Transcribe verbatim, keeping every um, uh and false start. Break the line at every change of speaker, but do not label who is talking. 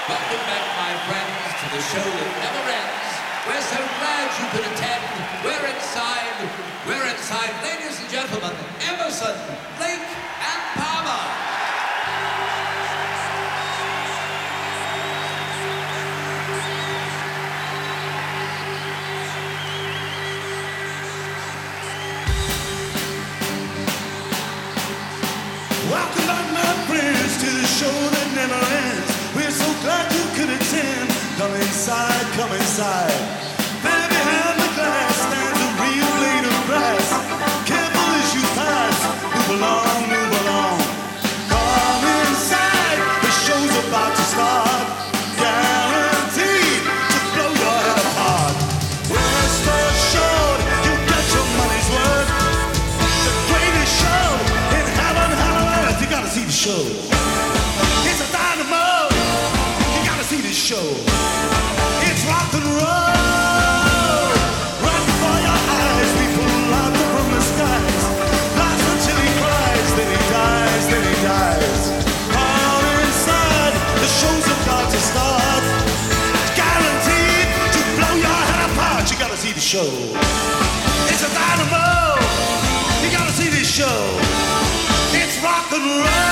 Welcome back, my friends, to the show that never ends. We're so glad you could attend. We're inside. We're inside, ladies and gentlemen, Emerson, Lake, and Palmer.
Welcome back, my friends, to the show that never ends. We're so glad you could attend. Come inside, come inside. There behind the glass stands a real blade of grass. Careful as you pass. Move along, move along. Come inside. The show's about to start. Guaranteed to blow your head apart. Rest assured, you get your money's worth. The greatest show in heaven, hell on earth. You gotta see the show. It's a dynamo. You gotta see this show. It's rock and roll. Right before your eyes, we pull laughter from the skies. Laughs until he cries, then he dies, then he dies. All inside, the show's about to start. Guaranteed to blow your head apart. You gotta see the show. It's a dynamo. You gotta see this show. It's rock and roll.